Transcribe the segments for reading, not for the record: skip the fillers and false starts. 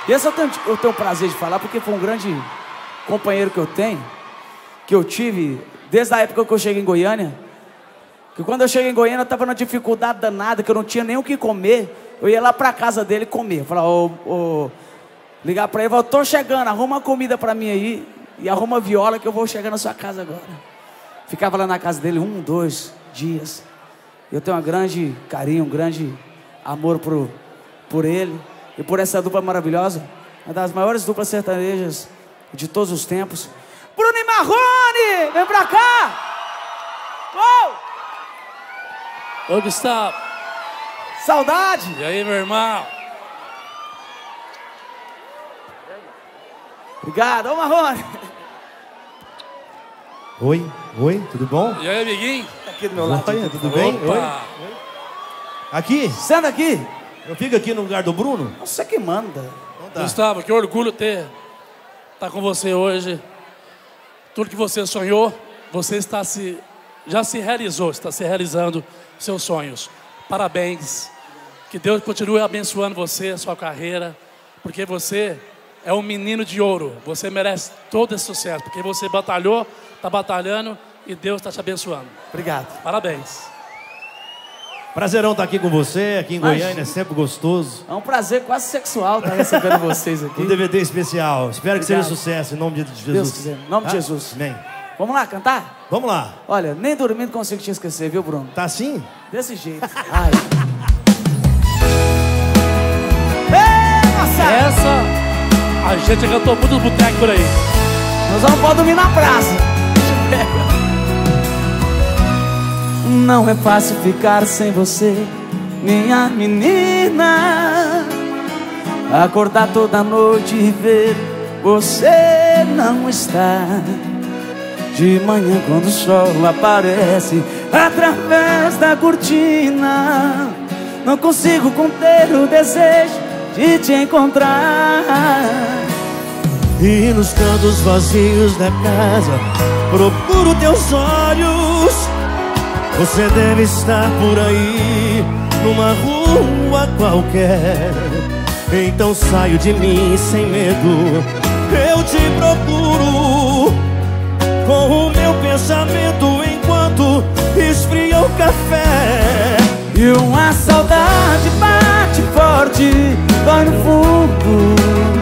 E essa eu tenho o prazer de falar porque foi um grande companheiro que eu tenho, que eu tive desde a época que eu cheguei em Goiânia. Que quando eu cheguei em Goiânia eu tava numa dificuldade danada, que eu não tinha nem o que comer. Eu ia lá pra casa dele comer. Eu falava, ligar pra ele, eu tô chegando, arruma uma comida pra mim aí e arruma viola que eu vou chegar na sua casa agora. Ficava lá na casa dele 1, 2 dias. Eu tenho um grande carinho, um grande amor por ele e por essa dupla maravilhosa, uma das maiores duplas sertanejas de todos os tempos. Bruno e Marrone, vem pra cá! Ô, Gustavo. Saudade! E aí, meu irmão? Obrigado, ô Marrone! Oi, tudo bom? E aí, amiguinho? Tá aqui do meu lado. Oi, tudo bem? Opa. Oi. Aqui? Senta aqui! Eu fico aqui no lugar do Bruno? Você que manda. Então tá. Gustavo, que orgulho estar com você hoje. Tudo que você sonhou, você já se realizou, está se realizando seus sonhos. Parabéns. Que Deus continue abençoando você, a sua carreira, porque você é um menino de ouro. Você merece todo esse sucesso, porque você batalhou, está batalhando e Deus está te abençoando. Obrigado. Parabéns. Prazerão estar aqui com você, aqui em Imagina. Goiânia, é sempre gostoso. É um prazer quase sexual estar recebendo vocês aqui. Um DVD especial. Espero que seja Obrigado. sucesso, em nome de Jesus. Deus quiser, em nome de Tá? Jesus. Amém. Vamos lá, cantar? Vamos lá. Olha, nem dormindo consigo te esquecer, viu, Bruno? Tá assim? Desse jeito. Ai. Ei, moçada! Essa, a gente cantou muito no boteco por aí. Nós vamos poder dormir na praça. Não é fácil ficar sem você, minha menina. Acordar toda noite e ver você não está. De manhã quando o sol aparece através da cortina, não consigo conter o desejo de te encontrar. E nos cantos vazios da casa procuro teus olhos. Você deve estar por aí, numa rua qualquer. Então saio de mim sem medo, eu te procuro, com o meu pensamento enquanto esfria o café. E uma saudade bate forte, dói no fundo.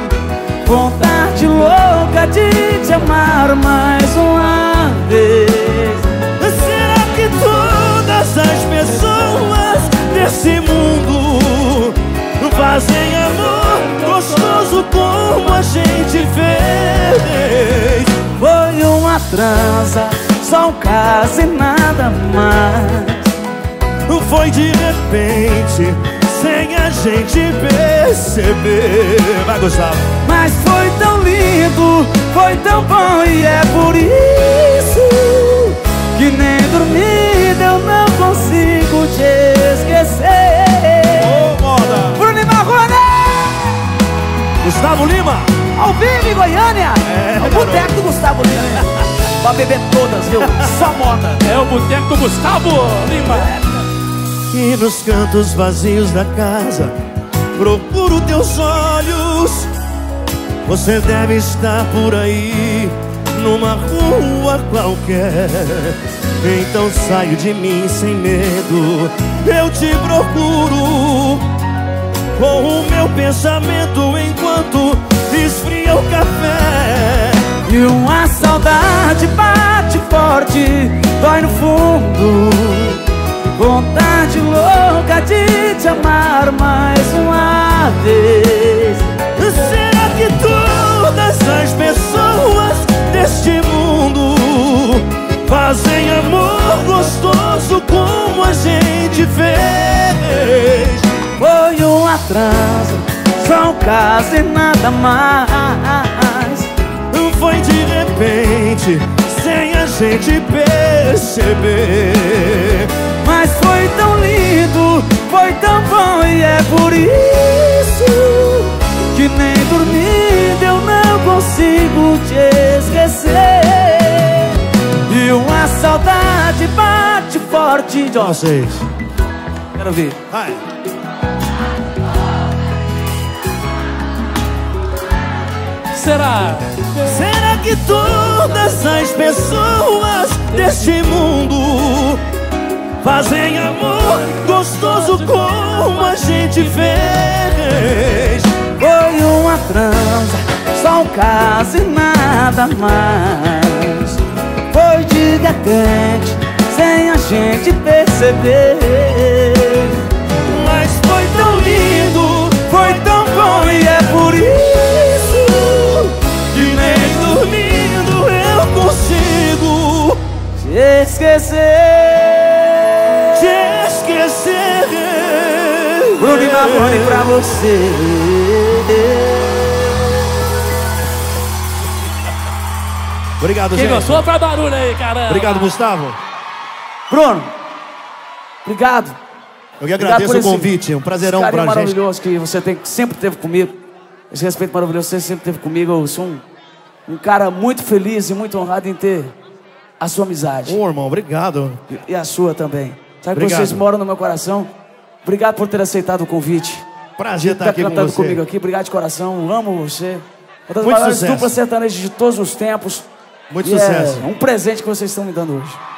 Vontade louca de te amar mais uma vez. Será que todas as pessoas desse mundo fazem amor gostoso como a gente fez? Foi uma transa, só um caso e nada mais. Foi de repente, sem a gente perceber. Vai, Gustavo. Mas foi tão lindo, foi tão bom, e é por isso que nem dormida eu não consigo te esquecer. Ô, moda! Bruno e Marrone! Gustavo Lima! Ao vivo em Goiânia! É, o boteco do Gustavo Lima. Pra beber todas, viu? Só moda. É o boteco do Gustavo Lima. E nos cantos vazios da casa procuro teus olhos. Você deve estar por aí, numa rua qualquer. Então saio de mim sem medo, eu te procuro, com o meu pensamento enquanto esfria o café. E uma saudade bate forte, dói no fundo. Vontade louca de te amar mais uma vez. Será que todas as pessoas deste mundo fazem amor gostoso como a gente fez? Foi uma transa, só um caso e nada mais. Foi de repente, sem a gente perceber. Mas foi tão lindo, foi tão bom, e é por isso que nem dormindo eu não consigo te esquecer. E uma saudade bate forte de Vocês. Quero ver. Vai. será? Será que todas as pessoas deste mundo fazem amor gostoso como a gente fez? Foi uma transa, só um caso e nada mais. Foi de repente, sem a gente perceber. Mas foi tão lindo, Foi tão bom e é por isso que nem dormindo eu consigo te esquecer. te esquecer. Bruno e Marrone pra você. Obrigado, Quem gente. gostou, faz barulho aí, caramba. Obrigado, Gustavo. Bruno, obrigado. Eu que Obrigado agradeço por o convite. Um prazerão esse carinho pra gente. maravilhoso que você sempre teve comigo. Esse respeito maravilhoso que você sempre teve comigo. Eu sou um cara muito feliz e muito honrado em ter a sua amizade. Ô, irmão, obrigado. E a sua também. Sabe que Obrigado. vocês moram no meu coração. Obrigado por ter aceitado o convite. Prazer estar Tá aqui com cantando você. comigo aqui. Obrigado de coração. Amo você. Uma das Muito maiores sucesso. duplas sertanejas de todos os tempos. Muito E sucesso. É um presente que vocês estão me dando hoje.